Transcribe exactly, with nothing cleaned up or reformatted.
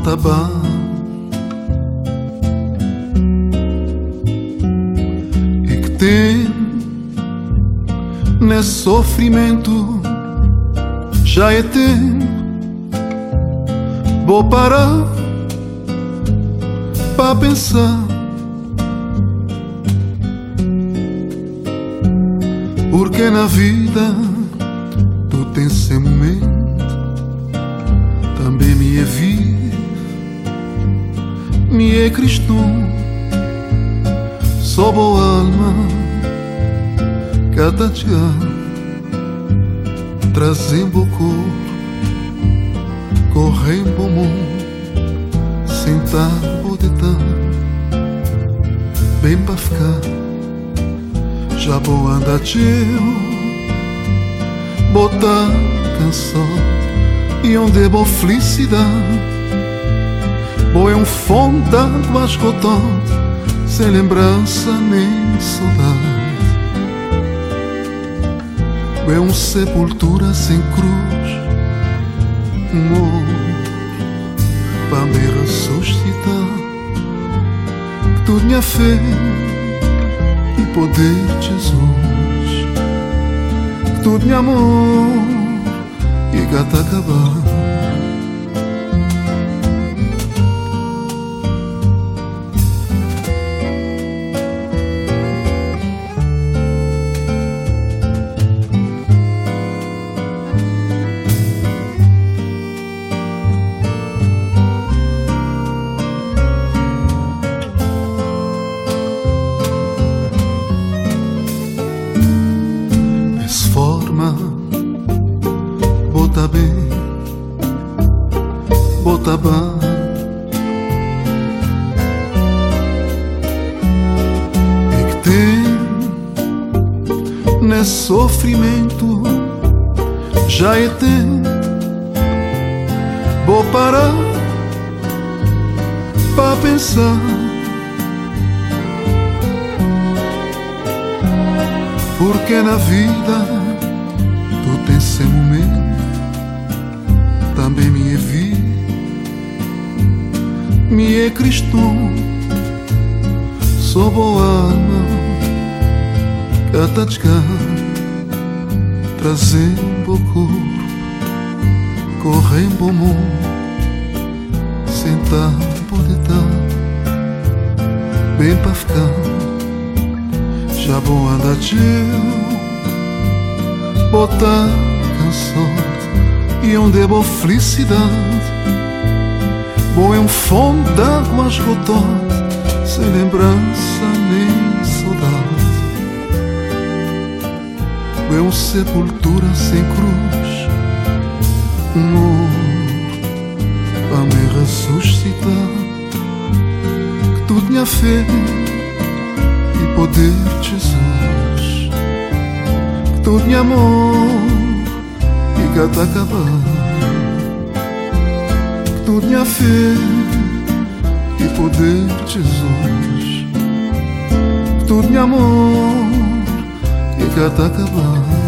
bota bem e que tem nesse sofrimento já é tempo. Vou parar pra pensar, porque na vida tu tens esse momento, também me é vivo, me é cristão. Só boa alma que a tatear, trazendo o corpo, correndo o mundo, sentar o detalhe, bem pra ficar. Já vou andar teu, botar canção e onde é boa felicidade. Boa é um fundo d'água esgotante, sem lembrança nem saudade. Boa é um sepultura sem cruz, um amor para me ressuscitar. Que tu tinha fé e poder de Jesus, que tu tinha amor e gata acabar. Bota bem, bota bem, e que tem nesse sofrimento já é tempo. Vou parar pra pensar, porque na vida tu tens esse momento, também me é vida, me é cristão. Sou boa alma que a tatear, trazendo o corpo, correndo o mundo, sentar por detalhe, bem pra ficar. Já vou andar teu, botar canção e onde é boa felicidade. Bom é um fundo d'água esgotante, sem lembrança nem saudade. Bom é um sepultura sem cruz, um amor para me ressuscitar. Que tu tinha fé e poder de Jesus, tu tinha amor e gata acabar. Que tu tinha fé e poder de Jesus, que tu tinha amor e gata acabar.